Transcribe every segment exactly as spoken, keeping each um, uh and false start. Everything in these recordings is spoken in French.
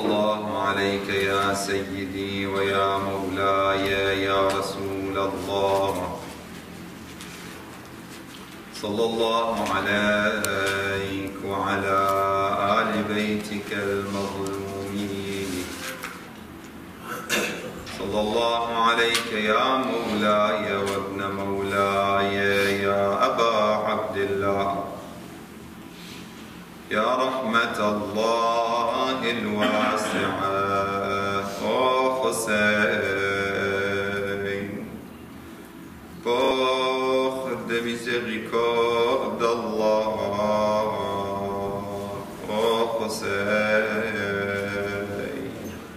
الله عليك يا سيدي ويا مولاي يا رسول الله صلى الله عليك وعلى آل بيتك المظلومين صلى الله عليك يا مولاي وابن مولاي يا أبا عبد الله يا رحمة الله الواسعة أو حسين porte de miséricorde d'Allah ô Hussein,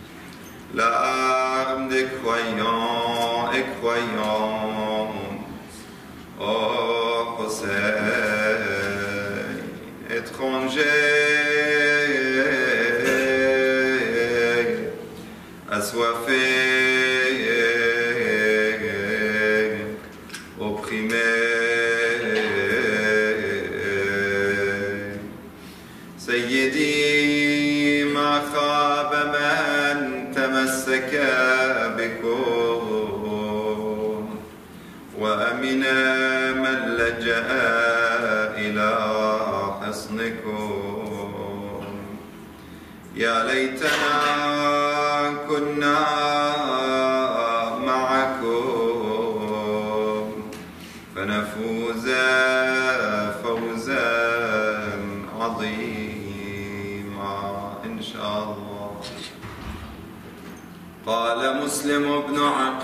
l'arme des croyants et croyantes ô Hussein, étranger assoiffé سيدي ما خاب من تمسك بكم وأمن من لجأ إلى حصنكم يا ليتنا كنا معكم فنفوز فوزا عظيما إن شاء الله. قال مسلم بن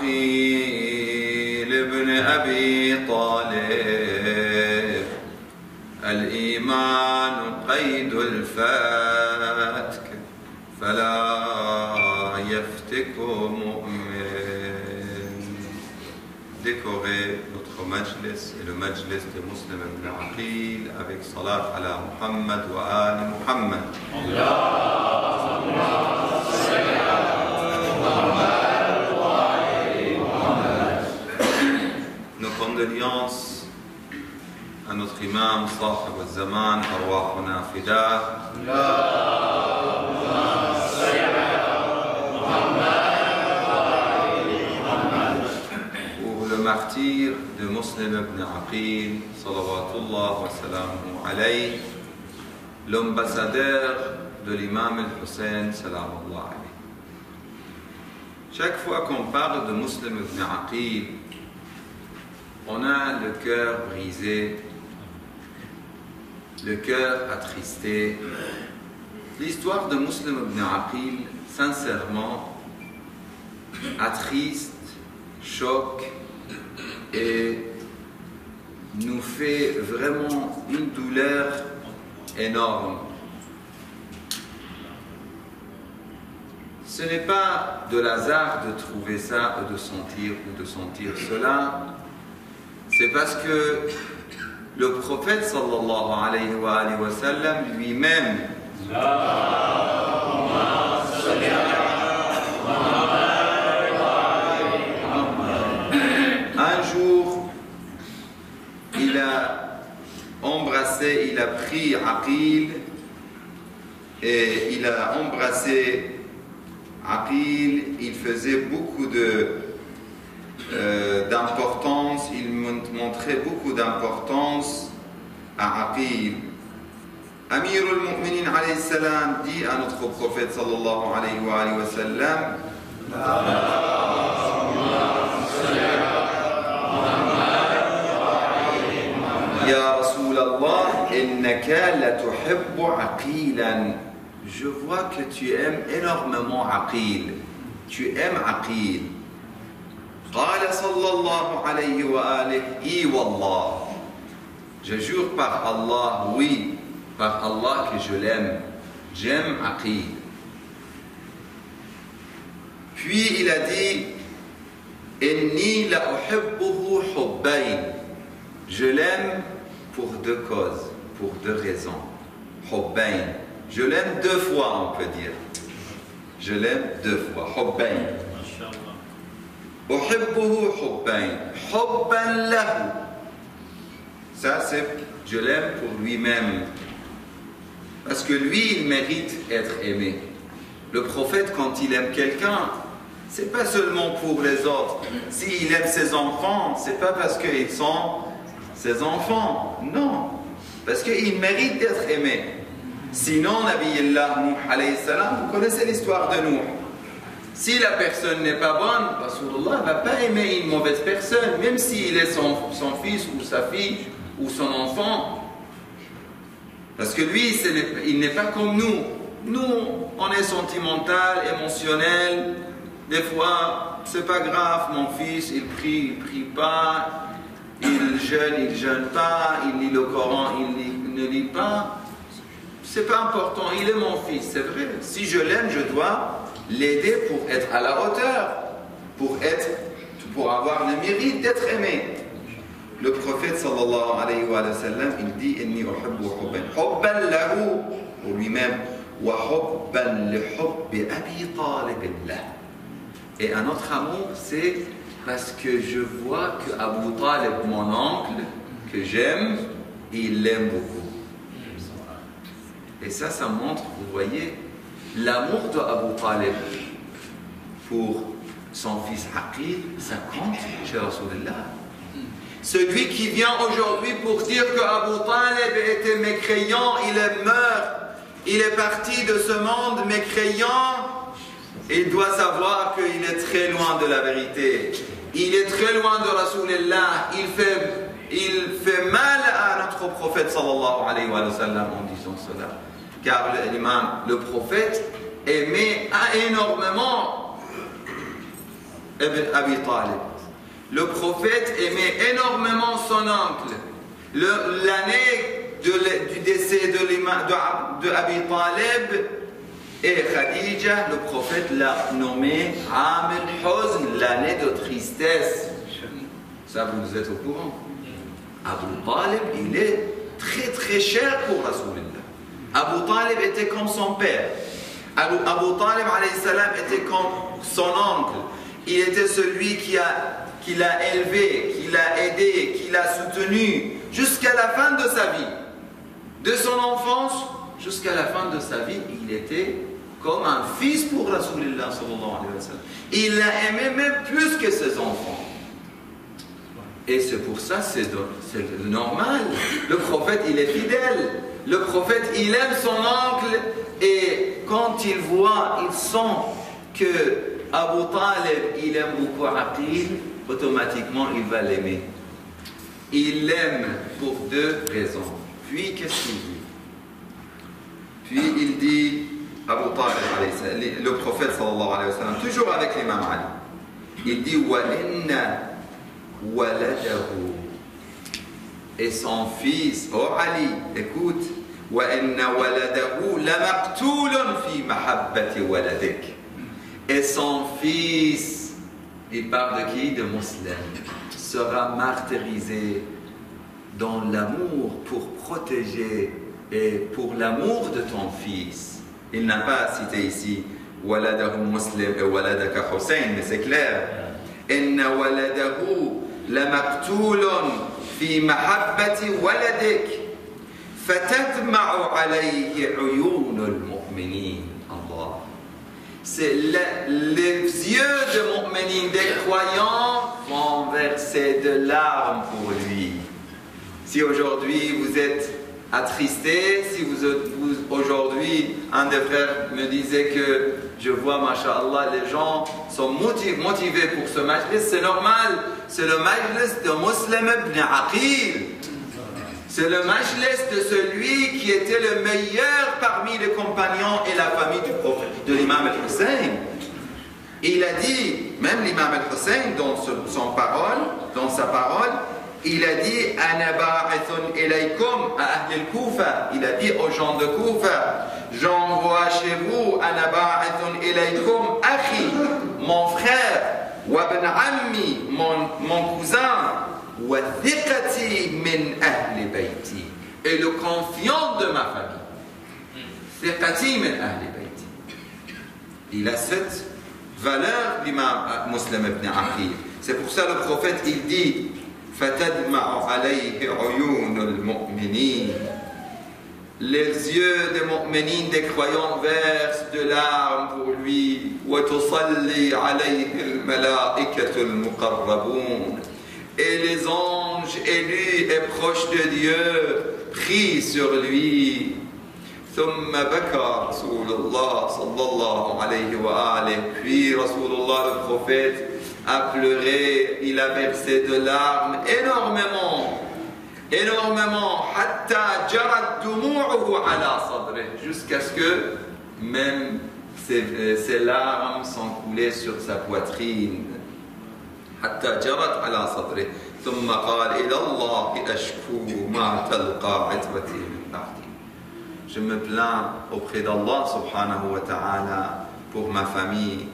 عقيل بن أبي طالب الإيمان قيد الفتك فلا يفتك مؤمن. Décorer notre majlis et le majlis de Muslim ibn Aqil avec salat ala Muhammad wa ali Muhammad. Nos condoléances à notre imam, sahib al-zaman, arwahuna fida. Le martyr de Muslim ibn Aqil, salawatullah wa salamu alayhi, l'ambassadeur de l'imam al-Hussein, salamullah alayhi. Chaque fois qu'on parle de Muslim ibn Aqil, on a le cœur brisé, le cœur attristé. L'histoire de Muslim ibn Aqil, sincèrement, attriste, choque, et nous fait vraiment une douleur énorme. Ce n'est pas de hasard de trouver ça ou de sentir ou de sentir cela. C'est parce que le prophète sallallahu alayhi wa, alayhi wa sallam lui-même un jour, il a embrassé, il a pris Aqil et il a embrassé Aqil. Il faisait beaucoup de euh, d'importance, il montrait beaucoup d'importance à Aqil. Amir al-Mu'minin alayhi salam dit à notre prophète sallallahu alayhi wa, alayhi wa sallam Ya Rasulallah, innaka la tuhibbu Aqilan. Je vois que tu aimes énormément Aqil. Tu aimes Aqil. Qala sallallahu alayhi wa alihi, I wallah. Je jure par Allah, oui, par Allah que je l'aime. J'aime Aqil. Puis il a dit Inni la uhibbuhu hubbayn. Je l'aime pour deux causes, pour deux raisons. Hubbayn. Je l'aime deux fois, on peut dire. Je l'aime deux fois. Hubbayn. Uhibbuhu hubbayn. Hubban lahu. Ça, c'est je l'aime pour lui-même. Parce que lui, il mérite d'être aimé. Le prophète, quand il aime quelqu'un, c'est pas seulement pour les autres. S'il aime ses enfants, c'est pas parce qu'ils sont ses enfants. Non. Parce qu'ils méritent d'être aimés. Sinon, Nabi Allah, Nuh, alayhi salam, vous connaissez l'histoire de Nuh. Si la personne n'est pas bonne, Rasulullah ne va pas aimer une mauvaise personne, même s'il est son, son fils ou sa fille ou son enfant. Parce que lui, il n'est pas comme nous. Nous, on est sentimental, émotionnel. Des fois, c'est pas grave, mon fils, il prie, il prie pas. Il jeûne, il jeûne pas. Il lit le Coran, il, lit, il ne lit pas. C'est pas important, il est mon fils, c'est vrai. Si je l'aime, je dois l'aider pour être à la hauteur, pour, être, pour avoir le mérite d'être aimé. Le prophète sallallahu alayhi wa sallam, il dit inni uhibbu hubban hubban lahu pour lui-même wa hubban li hubbi abi talib lah. Et un autre amour, c'est parce que je vois que Abu Talib, mon oncle, que j'aime, il l'aime beaucoup. Et ça, ça montre, vous voyez, l'amour de Abu Talib pour son fils Aqil, ça compte chez Rasulullah. Celui qui vient aujourd'hui pour dire que Abu Talib était mécréant, il est mort, il est parti de ce monde mécréant, il doit savoir qu'il est très loin de la vérité. Il est très loin de Rasulullah. Il fait, il fait mal à notre prophète sallallahu alayhi wa sallam en disant cela. Car l'imam, le prophète, aimait énormément Abi Talib. Le prophète aimait énormément son oncle. L'année du décès de, de, de Abi Talib et Khadija, le prophète l'a nommé Am al-Huzn, l'année de tristesse. Ça, vous êtes au courant. Abu Talib, il est très très cher pour Rasulullah. Abu Talib était comme son père. Abu, Abu Talib alayhi salam était comme son oncle. Il était celui qui a qui l'a élevé, qui l'a aidé, qui l'a soutenu jusqu'à la fin de sa vie. De son enfance jusqu'à la fin de sa vie, il était comme un fils pour Rasulullah sallallahu alayhi wa sallam. Il l'a aimé même plus que ses enfants. Et c'est pour ça, c'est normal. Le prophète, il est fidèle. Le prophète, il aime son oncle. Et quand il voit, il sent que Abu Talib, il aime beaucoup Aqil, automatiquement, il va l'aimer. Il l'aime pour deux raisons. Puis, qu'est-ce qu'il dit? Puis, il dit, Abu Talib, le prophète, sallallahu alayhi wa sallam, toujours avec l'imam Ali, il dit, wa inna waladahu, et son fils, oh Ali, écoute, wa inna waladahu la maqtoulun fi mahabbati waladik, et son fils, il parle de qui? De musulman, sera martyrisé dans l'amour pour protéger et pour l'amour de ton fils. Il n'a pas cité ici waladahu muslim et waladaka Hussein, mais c'est clair. Inna waladahu la maqtoulun fi mahabbati waladik fatadma'u alayhi uyun al-mu'minin. Allah. C'est les yeux de mu'minin, des croyants, vont verser de larmes pour lui. Si aujourd'hui vous êtes attristé, si vous, vous aujourd'hui, un des frères me disait que je vois, masha'Allah, les gens sont motivés, motivés pour ce majlis, c'est normal, c'est le majlis de Muslim ibn Aqil. C'est le majlis de celui qui était le meilleur parmi les compagnons et la famille du prophète, de l'imam al-Hussein. Il a dit, même l'imam al-Hussein, dans son parole, dans sa parole, il a dit Ana ba'ithun ilaykum à Ahl al-Kufa. Il a dit aux gens de Kufa, j'envoie chez vous Ana ba'ithun ilaykum akhi, mon frère, wa ibn ammi, mon, mon cousin, wa thiqati min ahli bayti, et le confiant de ma famille. Thiqati min ahli bayti. Il a cette valeur, l'imam Muslim ibn Aqil. C'est pour ça le prophète il dit فتدمع عليه عيون المؤمنين. Les yeux des mu'minines, des croyants, versent de larmes pour lui. وَتُصَلِّي عَلَيْهِ الْمَلَائِكَةُ الْمُقَرَّبُونَ. Et les anges élus et proches de Dieu prient sur lui. ثُمَّ بَكَى رسول الله صلى الله عليه وآله. Puis Rasulullah, le prophète, a pleuré, il a versé de larmes énormément. Énormément, حتى جرت دموعه على صدره, jusqu'à ce que même ses, ses larmes sont coulées sur sa poitrine. حتى جرت على صدره ثم قال إلى الله أشكو ما تلقى عترتي من بعدي. Je me plains auprès d'Allah subhanahu wa ta'ala pour ma famille.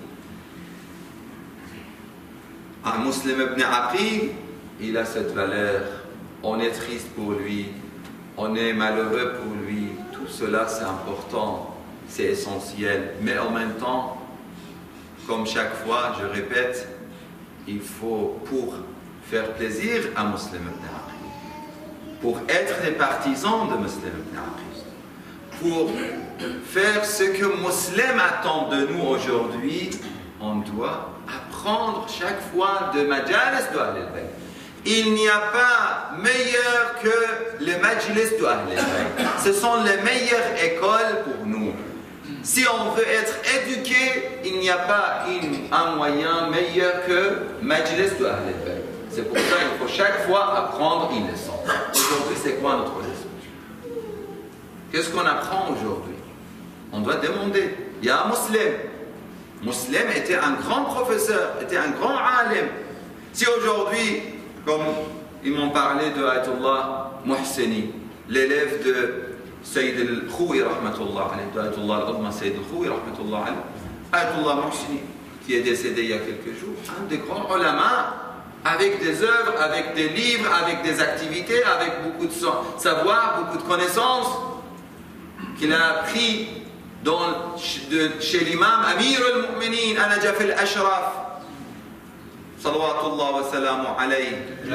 Un Muslim ibn Aqil, il a cette valeur. On est triste pour lui, on est malheureux pour lui, tout cela c'est important, c'est essentiel. Mais en même temps, comme chaque fois, je répète, il faut, pour faire plaisir à Muslim ibn Aqil, pour être les partisans de Muslim ibn Aqil, pour faire ce que Muslim attend de nous aujourd'hui, on doit apprendre chaque fois de majalis de Ahl al-Bayt. Il n'y a pas meilleur que les majlis de Ahl al-Bayt. Ce sont les meilleures écoles pour nous. Si on veut être éduqué, il n'y a pas une, un moyen meilleur que majlis de Ahl al-Bayt. C'est pour ça qu'il faut chaque fois apprendre une leçon. Aujourd'hui, c'est quoi notre leçon? Qu'est-ce qu'on apprend aujourd'hui? On doit demander. Il y a un Muslim. Muslim était un grand professeur, était un grand alim. Si aujourd'hui, comme ils m'ont parlé de Ayatollah Mohseni, l'élève de Sayyid al-Khoui, rahmatullah alayhi, de Ayatollah al-Adma Sayyid al-Khoui, rahmatullah alayhi, Ayatollah Mohseni, qui est décédé il y a quelques jours, un des grands ulama, avec des œuvres, avec des livres, avec des activités, avec beaucoup de savoir, beaucoup de connaissances, qu'il a appris dans, de, chez l'imam Amir al-Mu'minin, An-Najaf al-Ashraf, salawatullah wa salamu alayhi.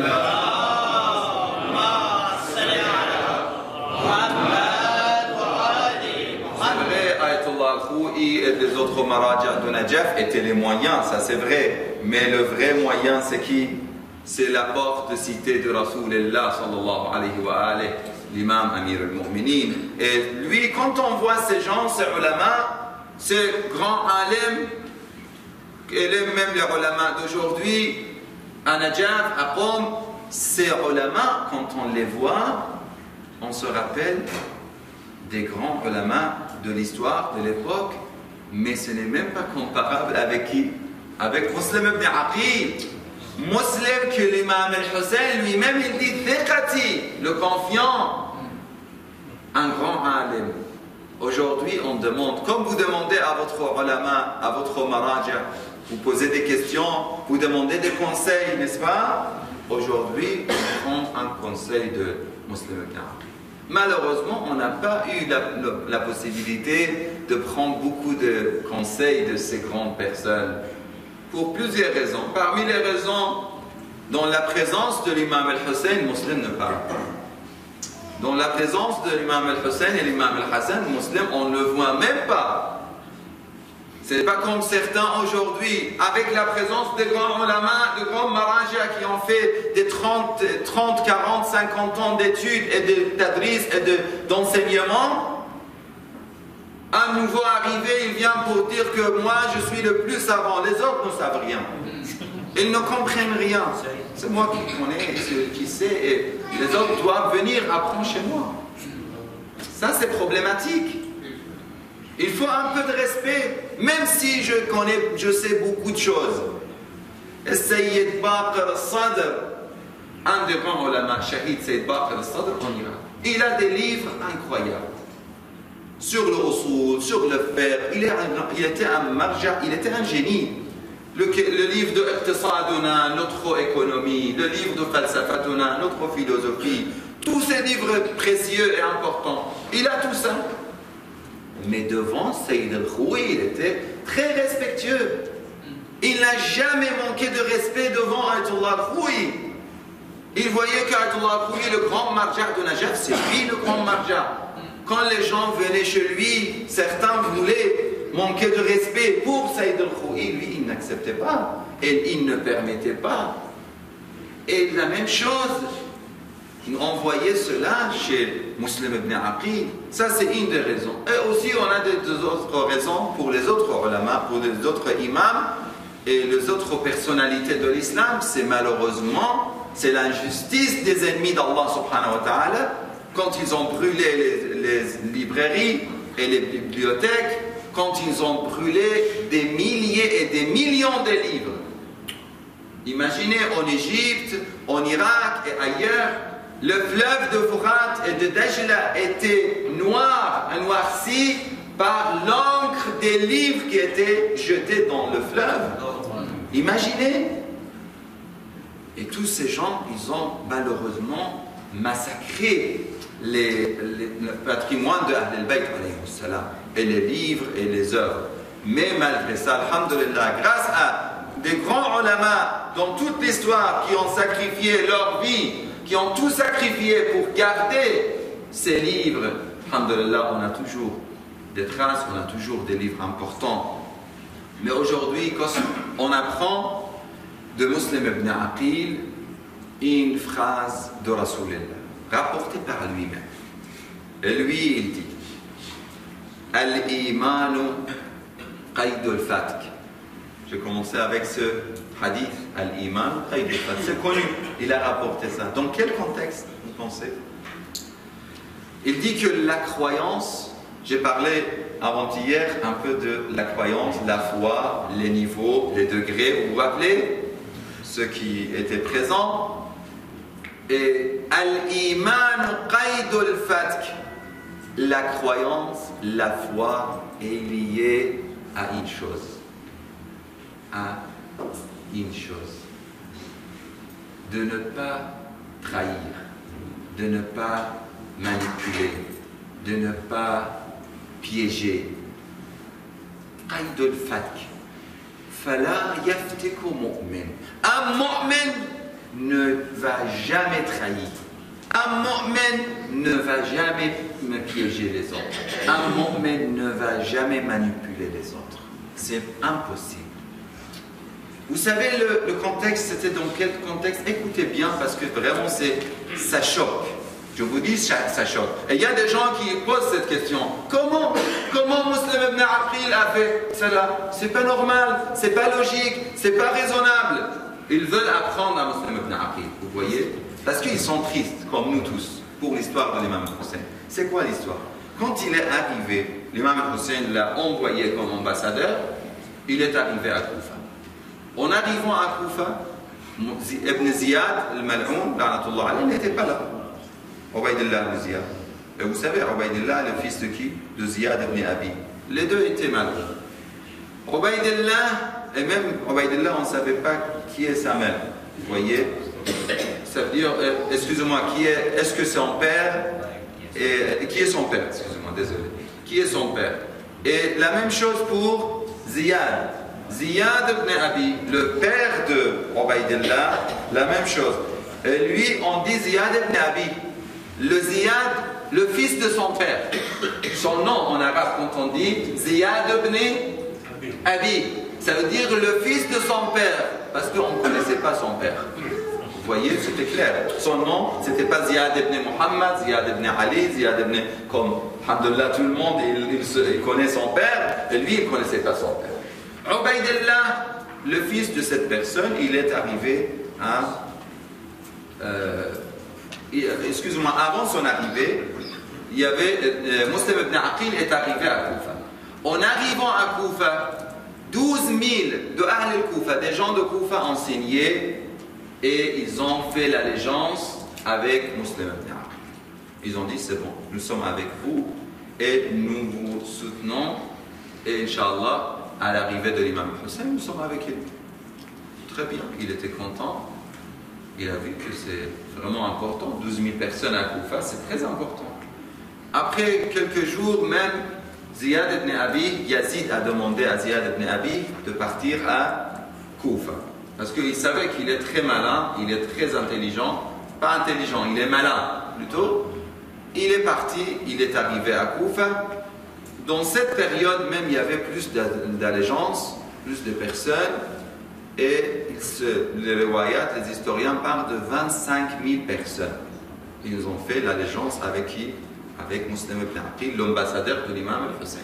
C'est vrai, Ayatollah al-Khoui et les autres maraja de Najaf étaient les moyens, ça c'est vrai. Mais le vrai moyen, c'est qui? C'est la porte de cité de Rasulullah sallallahu alayhi wa alayhi, l'imam Amir al-Mu'minin. Et lui, quand on voit ces gens, ces ulama, ces grands alim, et même les ulama d'aujourd'hui, à Najaf, à Qom, ces ulama, quand on les voit, on se rappelle des grands ulama de l'histoire de l'époque, mais ce n'est même pas comparable avec qui? Avec Muslim ibn Aqil. Muslim que l'imam al-Hussein lui-même il dit Thiqati, le confiant, un grand alim. Aujourd'hui on demande, comme vous demandez à votre ulama, à votre maraja, vous posez des questions, vous demandez des conseils, n'est-ce pas? Aujourd'hui on prend un conseil de Muslim ibn Aqil. Malheureusement, on n'a pas eu la, la, la possibilité de prendre beaucoup de conseils de ces grandes personnes. Pour plusieurs raisons. Parmi les raisons, dans la présence de l'imam al-Hussein, Muslim ne parle pas. Dans la présence de l'imam al-Hussein et l'imam al-Hassan, Muslim, on ne le voit même pas. C'est pas comme certains aujourd'hui, avec la présence des grands ulama, de grands maraja qui ont fait des trente, quarante, cinquante ans d'études et de tadris et d'enseignement. Un nouveau arrivé, il vient pour dire que moi je suis le plus savant, les autres ne savent rien. Ils ne comprennent rien. C'est moi qui connais, qui sais, et les autres doivent venir apprendre chez moi. Ça c'est problématique. Il faut un peu de respect, même si je connais, je sais beaucoup de choses. Et Sayyid Baqir al-Sadr, un des grands ulama, Shahid Sayyid Baqir al-Sadr en Irak, il a des livres incroyables. Sur le usul, sur le fer, il, est un, il était un marja, il était un génie. Le, le livre de Iqtisaduna, notre économie, le livre de Falsafatuna, notre philosophie, tous ces livres précieux et importants, il a tout ça. Mais devant Sayyid al-Khoui, il était très respectueux. Il n'a jamais manqué de respect devant Ayatollah al-Khoui. Il voyait qu'Ayatollah al-Khoui, le grand marja de Najaf, c'est lui le grand marja. quand les gens venaient chez lui, certains voulaient manquer de respect pour Saïd al-Khou'i, lui il n'acceptait pas et il ne permettait pas. Et la même chose, il envoyait cela chez Muslim ibn Aqil. Ça c'est une des raisons. Et aussi on a des, des autres raisons pour les autres ulama, pour les autres imams et les autres personnalités de l'islam. C'est malheureusement, c'est l'injustice des ennemis d'Allah subhanahu wa ta'ala quand ils ont brûlé les, les librairies et les bibliothèques, quand ils ont brûlé des milliers et des millions de livres. Imaginez en Égypte, en Irak et ailleurs, le fleuve de Fourat et de Dajla était noir, noirci par l'encre des livres qui étaient jetés dans le fleuve. Imaginez. Et tous ces gens, ils ont malheureusement massacré les, les, le patrimoine de Ahl al-Bayt et les livres et les œuvres. Mais malgré ça, alhamdulillah, grâce à des grands ulama dans toute l'histoire qui ont sacrifié leur vie, qui ont tout sacrifié pour garder ces livres, alhamdulillah, on a toujours des traces, on a toujours des livres importants. Mais aujourd'hui, quand on apprend de Muslim ibn Aqil une phrase de Rasulullah, rapportée par lui-même. Et lui, il dit Al-Imanu qaydul fatk. J'ai commencé avec ce hadith, Al-Iman qaydul fatk. C'est connu, il a rapporté ça. Dans quel contexte, vous pensez? Il dit que la croyance, j'ai parlé avant-hier un peu de la croyance, la foi, les niveaux, les degrés, vous vous rappelez? Ceux qui étaient présents. Et Al-Iman qaydul fatk, la croyance, la foi est liée à une chose. À une chose. De ne pas trahir, de ne pas manipuler, de ne pas piéger. Qaydul fatk. Fala yaftiku mu'min. Un mu'min ne va jamais trahir. Un mu'min ne va jamais me piéger les autres. Un mu'min ne va jamais manipuler les autres. C'est impossible. Vous savez, le, le contexte, c'était dans quel contexte? Écoutez bien, parce que vraiment, c'est, ça choque. Je vous dis, ça, ça choque. Et il y a des gens qui posent cette question. Comment, comment Muslim ibn Aqil a fait cela? C'est pas normal, c'est pas logique, c'est pas raisonnable. Ils veulent apprendre à Muslim ibn Aqil, vous voyez? Parce qu'ils sont tristes, comme nous tous, pour l'histoire de l'imam Hussein. C'est quoi l'histoire? Quand il est arrivé, l'imam Hussein l'a envoyé comme ambassadeur, il est arrivé à Koufa. En arrivant à Koufa, Ibn Ziyad, al-Mal'oun, il n'était pas là. Ubaydillah ibn Ziyad. Et vous savez, Ubaydillah, le fils de qui? De Ziyad ibn Abi. Les deux étaient malheureux. Ubaydillah, et même Ubaydillah, on ne savait pas qui est sa mère. Vous voyez? Ça veut dire, euh, excusez-moi, qui est, est-ce que c'est son père? Et, qui est son père? Excusez-moi, désolé. Qui est son père? Et la même chose pour Ziyad. Ziyad ibn Abi, le père de Ubaydillah, la même chose. Et lui, on dit Ziyad ibn Abi. Le Ziyad, le fils de son père. Son nom en arabe, quand on dit Ziyad ibn Abi, ça veut dire le fils de son père, parce qu'on ne connaissait pas son père. Vous voyez, c'était clair. Son nom, c'était pas Ziyad ibn Muhammad, Ziyad ibn Ali, Ziyad ibn... Comme, alhamdulillah, tout le monde, il, il, se, il connaît son père, et lui, il ne connaissait pas son père. Ubaydillah, le fils de cette personne, il est arrivé à... Euh, excusez-moi, avant son arrivée, il y avait euh, Muslim ibn Aqil est arrivé à Koufa. En arrivant à Koufa, douze mille de Ahl al-Koufa, des gens de Koufa ont signé et ils ont fait l'allégeance avec Muslim ibn Aqil. Ils ont dit c'est bon, nous sommes avec vous et nous vous soutenons et Inch'Allah, à l'arrivée de l'imam Hussein, nous sommes avec lui. Très bien, il était content. Il a vu que c'est vraiment important. douze mille personnes à Koufa, c'est très important. Après quelques jours, même Ziyad ibn Abi, Yazid a demandé à Ziyad ibn Abi de partir à Koufa. Parce qu'il savait qu'il est très malin, il est très intelligent. Pas intelligent, il est malin plutôt. il est parti, il est arrivé à Koufa. Dans cette période même, il y avait plus d'allégeance, plus de personnes, et se, les riwayat, les historiens parlent de vingt-cinq mille personnes. Ils ont fait l'allégeance avec qui? Avec Muslim ibn Aqil, l'ambassadeur de l'imam al-Hussein.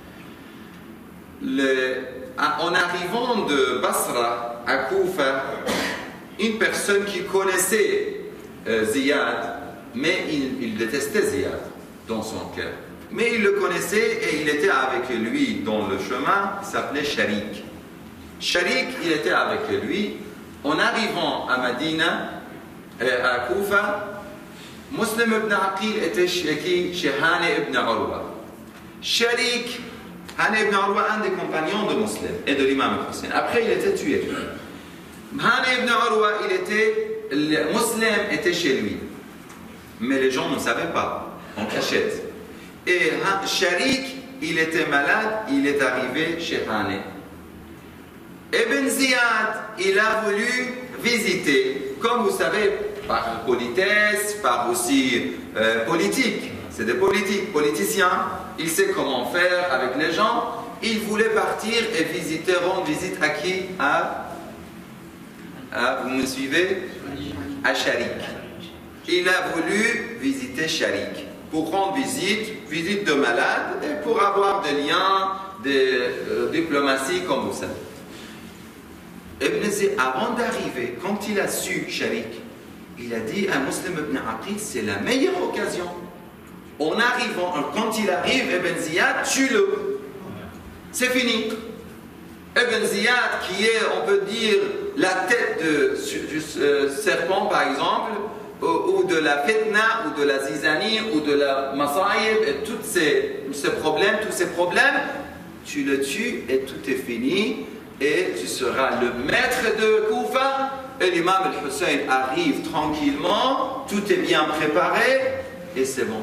En arrivant de Basra à Koufa, une personne qui connaissait euh, Ziyad, mais il, il détestait Ziyad dans son cœur. Mais il le connaissait et il était avec lui dans le chemin, il s'appelait Sharik. Sharik, il était avec lui. En arrivant à Medina, euh, à Koufa, Muslim ibn Aqil était chez qui? Chez Hani ibn Urwa. Sharik, Hani ibn Urwa, un des compagnons de Muslim et de l'imam Hussein. Après, il était tué. Hani ibn Urwa, il était, le Muslim était chez lui. Mais les gens ne savaient pas, en cachette. Et Sharik, il était malade, il est arrivé chez Hani. Ibn Ziyad, il a voulu visiter, comme vous savez, par politesse, par aussi euh, politique. C'est des politiques, politiciens. Il sait comment faire avec les gens. Il voulait partir et visiter, rendre visite à qui? À, à vous me suivez? À Sharik. Il a voulu visiter Sharik pour rendre visite, visite de malade et pour avoir des liens de euh, diplomatie, comme vous savez. Ibn Ziyad, avant d'arriver, quand il a su Sharik, il a dit à Muslim ibn Aqil, c'est la meilleure occasion. En arrivant, quand il arrive, Ibn Ziyad, tue-le. C'est fini. Ibn Ziyad, qui est, on peut dire, la tête de, du euh, serpent, par exemple, ou, ou de la fitna, ou de la zizanie, ou de la masaïb, et tous ces, ces problèmes, tous ces problèmes, tu le tues et tout est fini. Et tu seras le maître de Koufa. Et l'imam al-Hussein arrive tranquillement, tout est bien préparé, et c'est bon.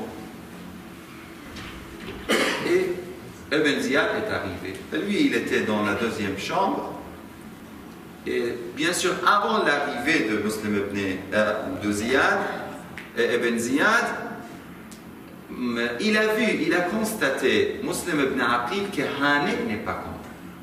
Et Ibn Ziyad est arrivé. Et lui, il était dans la deuxième chambre. Et bien sûr, avant l'arrivée de Muslim ibn euh, de Ziyad, Ibn Ziyad, il a vu, il a constaté, Muslim ibn Aqil, que Hani n'est pas content.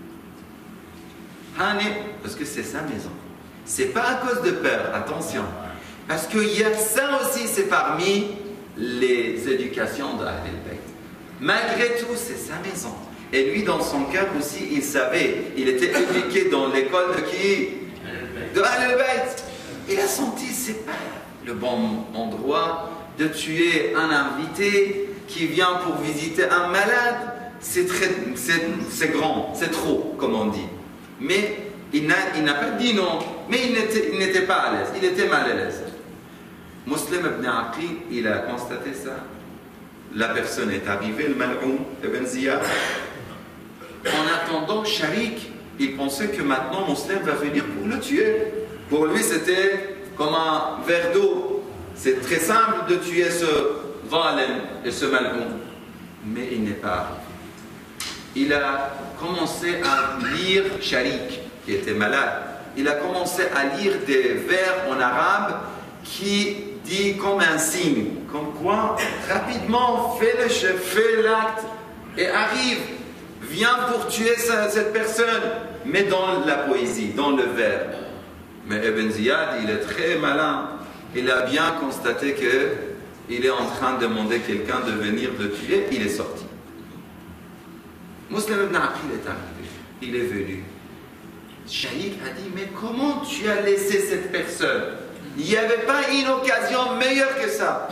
Hani, parce que c'est sa maison. C'est pas à cause de peur, attention. Parce qu'il y a ça aussi, c'est parmi les éducations de Ahl al-Bayt. Malgré tout, c'est sa maison. Et lui, dans son cœur aussi, il savait, il était éduqué dans l'école de qui? De Ahl al-Bayt. Il a senti, c'est pas le bon endroit de tuer un invité qui vient pour visiter un malade. C'est très, c'est grand, c'est trop, comme on dit. Mais il n'a pas dit non, mais il n'était pas à l'aise, il était mal à l'aise. Muslim ibn Aqil, il a constaté ça. La personne est arrivée, le mal'oun, Ibn Ziyad. En attendant, Sharik, il pensait que maintenant Muslim va venir pour le tuer. Pour lui, c'était comme un verre d'eau. C'est très simple de tuer ce Zalem et ce mal'oun. Mais il n'est pas arrivé. Il a commencé à lire Sharik, qui était malade. Il a commencé à lire des vers en arabe qui dit comme un signe, comme quoi, rapidement, fais le chef, fais l'acte et arrive, viens pour tuer cette personne, mais dans la poésie, dans le vers. Mais Ibn Ziyad, il est très malin. Il a bien constaté qu'il est en train de demander à quelqu'un de venir le tuer, il est sorti. Muslim ibn Aqil est arrivé, il est venu. Sharik a dit, mais comment tu as laissé cette personne? Il n'y avait pas une occasion meilleure que ça.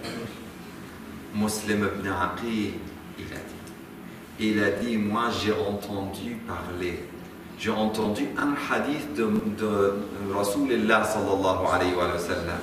Muslim ibn Aqil, il a dit, il a dit, moi j'ai entendu parler, j'ai entendu un hadith de, de Rasulullah sallallahu alayhi wa sallam.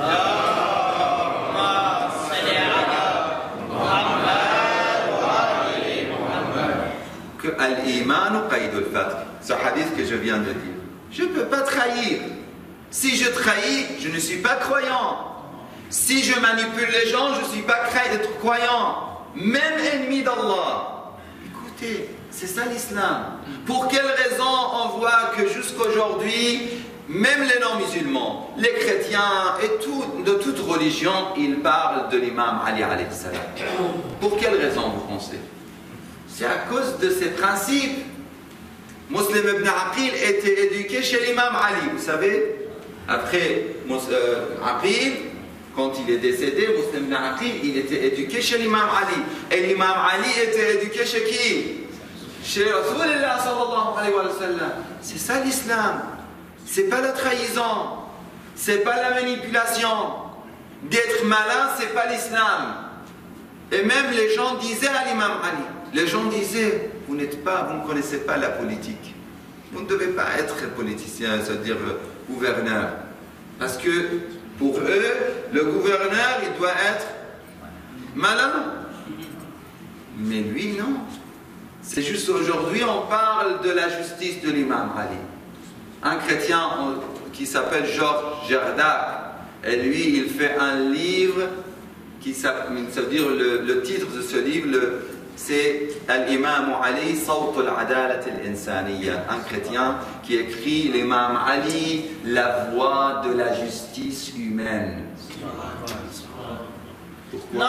Que al-iman qaydul fatr. Ce hadith que je viens de dire. Je ne peux pas trahir. Si je trahis, je ne suis pas croyant. Si je manipule les gens, je ne suis pas croyant. Même ennemi d'Allah. Écoutez, c'est ça l'islam. Pour quelle raison on voit que jusqu'aujourd'hui, même les non-musulmans, les chrétiens et tout, de toute religion, ils parlent de l'imam Ali alayhi salam. Pour quelle raison vous pensez? C'est à cause de ces principes. Muslim ibn Aqil était éduqué chez l'imam Ali, vous savez. Après euh, Aqil, quand il est décédé, Muslim ibn Aqil, il était éduqué chez l'imam Ali. Et l'imam Ali était éduqué chez qui? Chez Rasulullah sallallahu alayhi wa sallam. C'est ça l'islam. C'est pas la trahison. C'est pas la manipulation. D'être malin, c'est pas l'islam. Et même les gens disaient à l'imam Ali, les gens disaient, vous n'êtes pas, vous ne connaissez pas la politique. Vous ne devez pas être politicien, c'est-à-dire gouverneur. Parce que pour eux, le gouverneur, il doit être malin. Mais lui, non. C'est juste aujourd'hui, on parle de la justice de l'imam Ali. Un chrétien qui s'appelle Georges Gerdak, et lui, il fait un livre qui s'appelle, ça veut dire le, le titre de ce livre, c'est Al-Imam Ali, Sawt al-Adalat al-Insaniya. Un chrétien qui écrit l'imam Ali, la voix de la justice humaine. Pourquoi?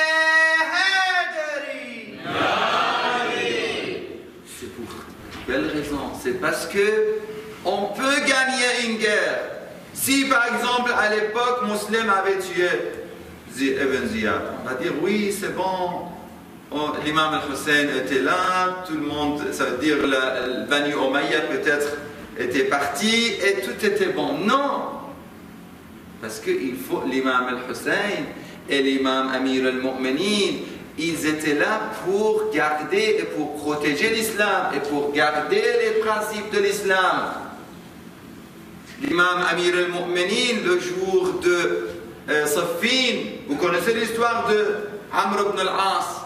C'est pour quelle raison? C'est parce que on peut gagner une guerre. Si par exemple à l'époque Muslim avait tué Ibn Ziyad, on va dire oui c'est bon, l'imam al-Hussein était là, tout le monde, ça veut dire le Bani Umayya peut-être était parti et tout était bon. Non, parce qu'il faut l'imam al-Hussein et l'imam Amir al-Mu'minin, ils étaient là pour garder et pour protéger l'islam et pour garder les principes de l'islam. L'imam Amir al-Mu'minin, le jour de euh, Saffin, vous connaissez l'histoire de Amr ibn al-As.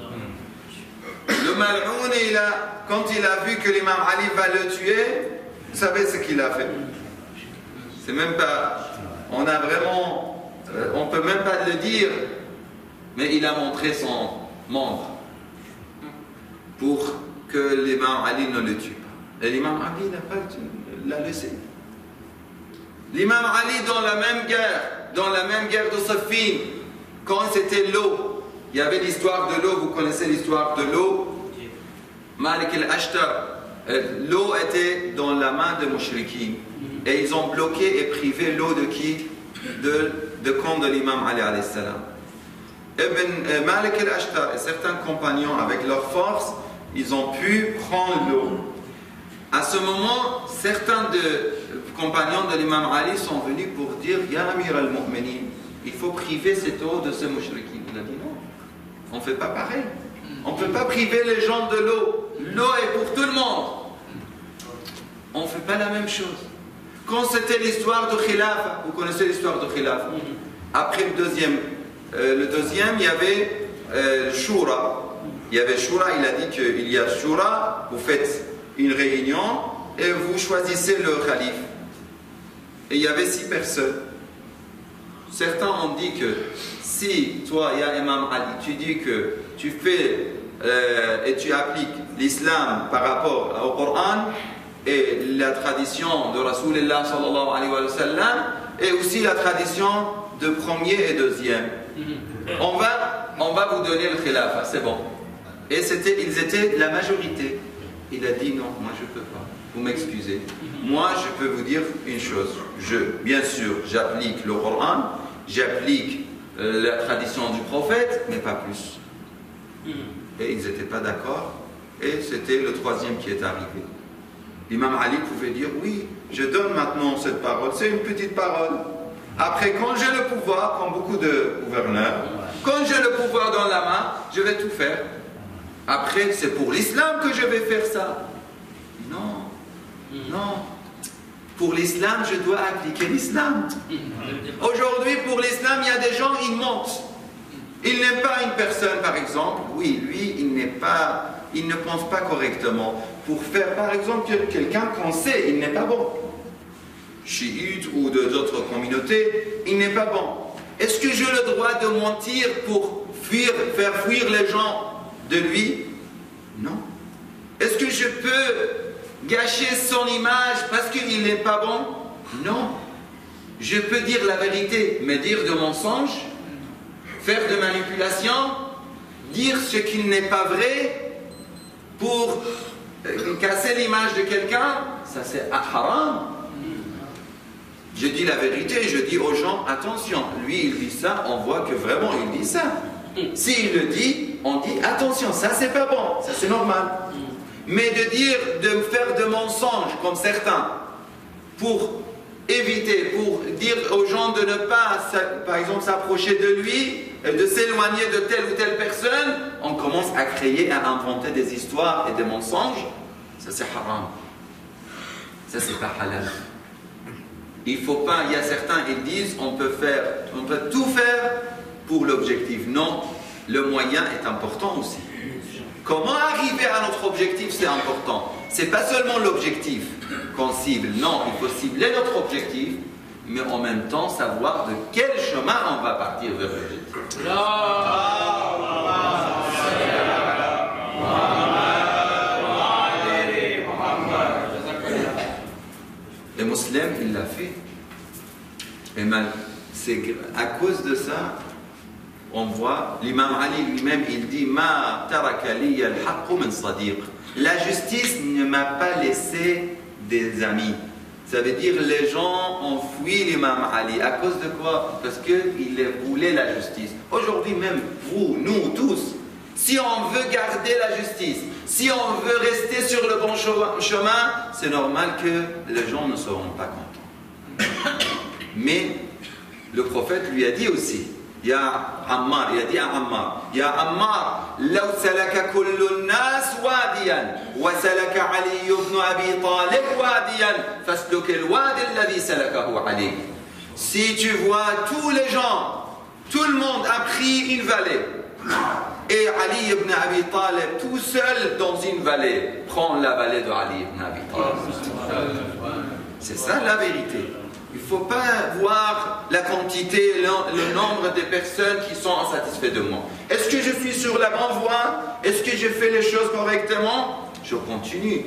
Le Mal'oun, il a, quand il a vu que l'imam Ali va le tuer, vous savez ce qu'il a fait? C'est même pas, on a vraiment, euh, on peut même pas le dire, mais il a montré son membre pour que l'imam Ali ne le tue pas. Et l'imam Ali n'a pas l'a laissé. L'imam Ali dans la même guerre, dans la même guerre de Saffin, quand c'était l'eau, il y avait l'histoire de l'eau, vous connaissez l'histoire de l'eau. Malik al-Ashtar, l'eau était dans la main de Mushrikin et ils ont bloqué et privé l'eau de qui? De, de camp de l'imam Ali alayhi salam. Ibn Malik al-Ashtar et certains compagnons avec leur force, ils ont pu prendre l'eau. À ce moment, certains de compagnons de l'imam Ali sont venus pour dire Ya Amir al-Mu'minin, il faut priver cette eau de ce mushrikin. Il a dit non, on ne fait pas pareil. On ne peut pas priver les gens de l'eau. L'eau est pour tout le monde. On ne fait pas la même chose. Quand c'était l'histoire de Khilafa, vous connaissez l'histoire de Khilafa. Après le deuxième, euh, le deuxième, il y avait euh, Shura. Il y avait Shura, il a dit qu'il y a Shura, vous faites une réunion et vous choisissez le calife. Et il y avait six personnes. Certains ont dit que si toi, ya Imam Ali, tu dis que tu fais euh, et tu appliques l'islam par rapport au Coran et la tradition de Rasulullah sallallahu alayhi wa sallam et aussi la tradition de premier et deuxième, on va, on va vous donner le khilafa, c'est bon. Et c'était, ils étaient la majorité. Il a dit non, moi je ne peux pas. Vous m'excusez. Moi je peux vous dire une chose. Je, bien sûr, j'applique le Coran, j'applique euh, la tradition du prophète, mais pas plus. Et ils n'étaient pas d'accord. Et c'était le troisième qui est arrivé. L'imam Ali pouvait dire oui, je donne maintenant cette parole. C'est une petite parole. Après, quand j'ai le pouvoir, comme beaucoup de gouverneurs, quand j'ai le pouvoir dans la main, je vais tout faire. Après, c'est pour l'islam que je vais faire ça. Non, non. Pour l'islam, je dois appliquer l'islam. Aujourd'hui, pour l'islam, il y a des gens, ils mentent. Il n'est pas une personne, par exemple, oui, lui, il n'est pas, il ne pense pas correctement. Pour faire, par exemple, quelqu'un qu'on sait, il n'est pas bon. Chiite ou d'autres communautés, il n'est pas bon. Est-ce que j'ai le droit de mentir pour fuir, faire fuir les gens de lui? Non. Est-ce que je peux gâcher son image parce qu'il n'est pas bon? Non. Je peux dire la vérité, mais dire de mensonge, faire de manipulation, dire ce qui n'est pas vrai pour casser l'image de quelqu'un, ça c'est haram. Je dis la vérité, je dis aux gens, attention, lui il dit ça, on voit que vraiment il dit ça. S'il le dit, on dit, attention, ça c'est pas bon, ça c'est normal. Mais de dire, de faire de mensonges comme certains, pour éviter, pour dire aux gens de ne pas, par exemple, s'approcher de lui, de s'éloigner de telle ou telle personne, on commence à créer, à inventer des histoires et des mensonges. Ça c'est haram. Ça c'est pas halal. Il faut pas, il y a certains, ils disent, on peut faire, on peut tout faire pour l'objectif. Non, le moyen est important aussi. Comment arriver à notre objectif, c'est important. C'est pas seulement l'objectif qu'on cible. Non, il faut cibler notre objectif, mais en même temps savoir de quel chemin on va partir vers l'objectif. Le musulman, il l'a fait. Et mal, c'est à cause de ça, on voit, l'imam Ali lui-même, il dit Ma taraka liya al-haqqu min sadiq. La justice ne m'a pas laissé des amis. Ça veut dire les gens ont fui l'imam Ali. À cause de quoi? Parce qu'il voulait la justice. Aujourd'hui même, vous, nous tous, si on veut garder la justice, si on veut rester sur le bon chemin, c'est normal que les gens ne seront pas contents. Mais le prophète lui a dit aussi, Ya Ammar, il a dit à Ammar, Ya Ammar, law salaka kullu nas wadiyan, wa salaka Ali ibn Abi Talib wadiyan, fasluk al-wadi alladhi salakahu Ali. Si tu vois tous les gens, tout le monde a pris une vallée, et Ali ibn Abi Talib tout seul dans une vallée, prend la vallée de Ali ibn Abi Talib. C'est ça la vérité. Il ne faut pas voir la quantité, le, le nombre de personnes qui sont insatisfaites de moi. Est-ce que je suis sur la bonne voie? Est-ce que je fais les choses correctement? Je continue.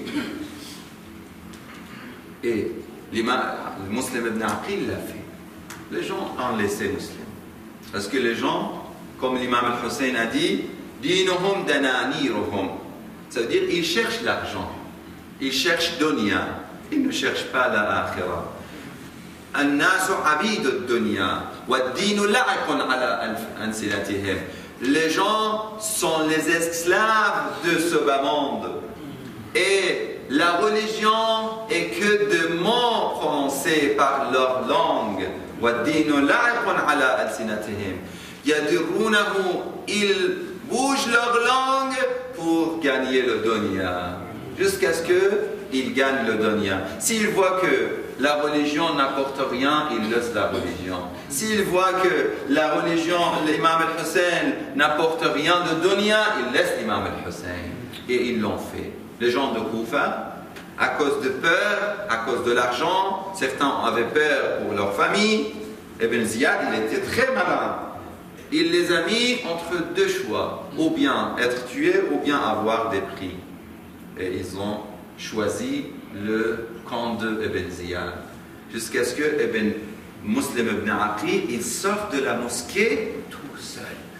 Et l'imam, le musulman ibn Aqil l'a fait. Les gens ont laissé musulman. Parce que les gens, comme l'imam al-Hussein a dit, dinuhum dananiruhum. Ça veut dire ils cherchent l'argent. Ils cherchent dunya. Ils ne cherchent pas la akhira. الناس عبيد الدنيا والدين لعق على ألسنتهم. Les gens sont les esclaves de ce bas monde. Et la religion est que de mots prononcés par leur langue. والدين لعق على ألسنتهم. يدرونه, ils bougent leur langue pour gagner le dunya. Jusqu'à ce qu'ils gagnent le dunya. S'ils voient que la religion n'apporte rien, ils laissent la religion. S'ils voient que la religion, l'imam al-Hussein, n'apporte rien de dunya, ils laissent l'imam al-Hussein. Et ils l'ont fait. Les gens de Koufa, à cause de peur, à cause de l'argent, certains avaient peur pour leur famille. Ibn Ziyad, il était très malin. Il les a mis entre deux choix, ou bien être tué, ou bien avoir des prix. Et ils ont choisi le camp de Ibn Ziyad. Jusqu'à ce que Ibn Muslim ibn Aqil, il sort de la mosquée tout seul.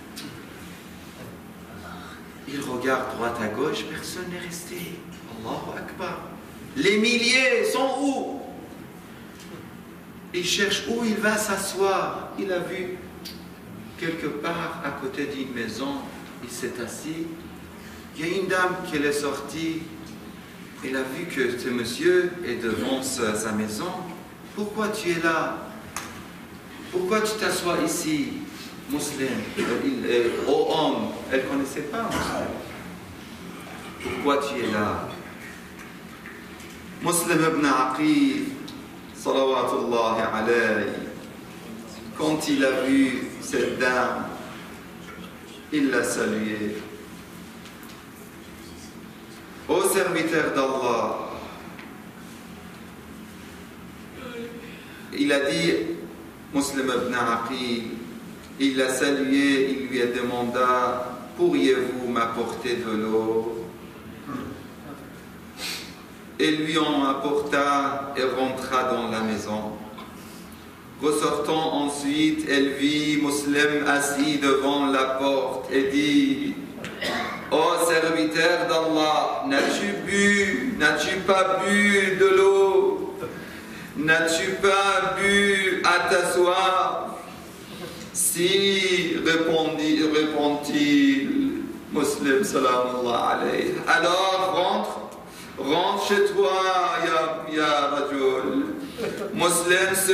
Il regarde droite à gauche, personne n'est resté. Allahu Akbar. Les milliers sont où? Il cherche où il va s'asseoir. Il a vu quelque part à côté d'une maison, il s'est assis. Il y a une dame qui est sortie. Il a vu que ce monsieur est devant sa, sa maison. Pourquoi tu es là? Pourquoi tu t'assois ici, musulman? Oh homme, elle ne connaissait pas musulman. Pourquoi tu es là? Muslim ibn Aqil, salawatullahi alayhi, quand il a vu cette dame, il l'a saluée. Ô serviteur d'Allah, il a dit, Muslim ibn Aqil, il l'a salué, il lui a demandé, pourriez-vous m'apporter de l'eau? et lui en apporta et rentra dans la maison. Ressortant ensuite, elle vit Muslim assis devant la porte et dit: Ô serviteur d'Allah, n'as-tu bu, n'as-tu pas bu de l'eau? N'as-tu pas bu à ta soif? Si, répondit, répondit Muslim, salamullah alayhi. Alors rentre, rentre chez toi, ya, ya Rajul. Muslim se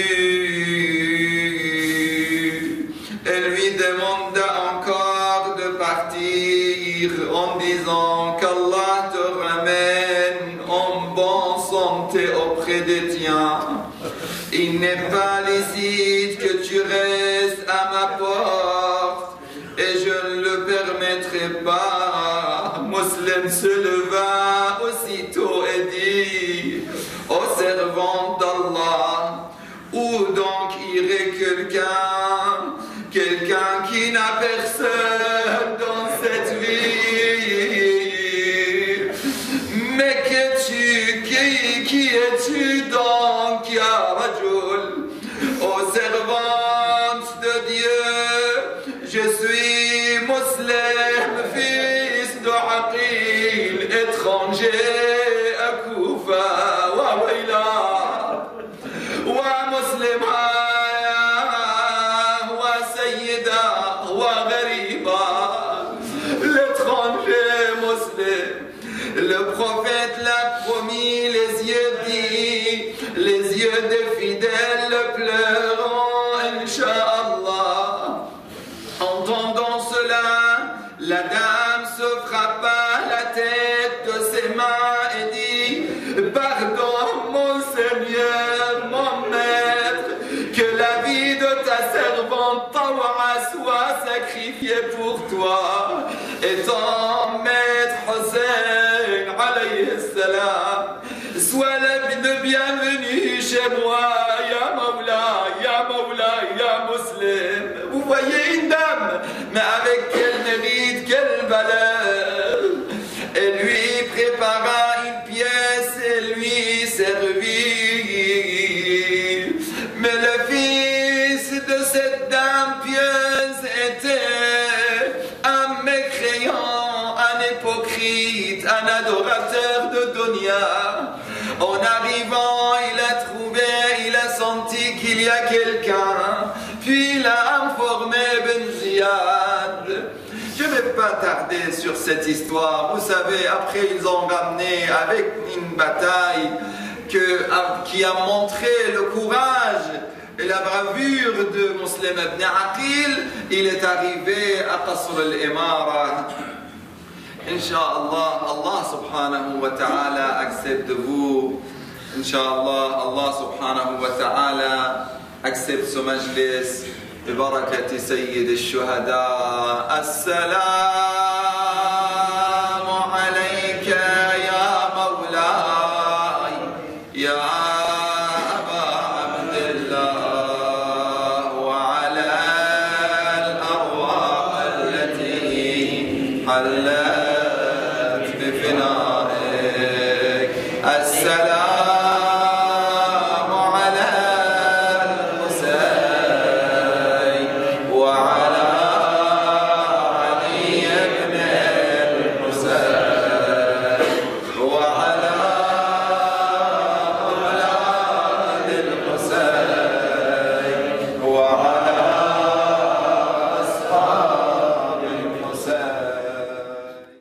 tue. Elle lui demanda encore de partir en disant qu'Allah te ramène en bonne santé auprès des tiens. Il n'est pas licite que tu restes à ma porte et je ne le permettrai pas. Muslim se leva aussitôt et dit: Ô servante d'Allah, où donc irait quelqu'un, quelqu'un qui n'a personne dans cette vie? Mais qu'es-tu, qui, qui es-tu donc, ya Rajul? Ô servante de Dieu, je suis Muslim, fils de Aqil, étranger à Koufa. Wa waila, wa muslima, wa sayyida, wa ghariba. L'étranger muslim, le prophète l'a promis, les yeux dits, les yeux des fidèles pleurant, Inch'Allah. Entendant cela, la dame se frappa la tête de ses mains et dit: Pardon, mon Seigneur, mon maître, que la vie de ta servante Tawa soit sacrifiée pour toi. Et ton maître Hussein, alayhi salam, sois le bienvenu chez moi, ya Mawla, ya Mawla, ya Muslim. Vous voyez une dame, mais avec quel mérite, quelle valeur. Elle lui prépara une pièce et lui servit. Mais le fils de cette dame pieuse était un mécréant, un hypocrite, un adorateur de Dunya. En arrivant, il a trouvé, il a senti qu'il y a quelqu'un, puis il a informé Ben Ziyad. Je ne vais pas tarder sur cette histoire. Vous savez, après ils ont ramené avec une bataille que, qui a montré le courage et la bravure de Muslim ibn Aqil. Il est arrivé à Qasr al-Imara. Inch'Allah, Allah subhanahu wa ta'ala accepte de vous. Inch'Allah, Allah subhanahu wa ta'ala accepte ce majlis. ببركة سيد الشهداء. السلام عليك يا مولاي يا أبا عبد الله وعلى الأرواح التي حلت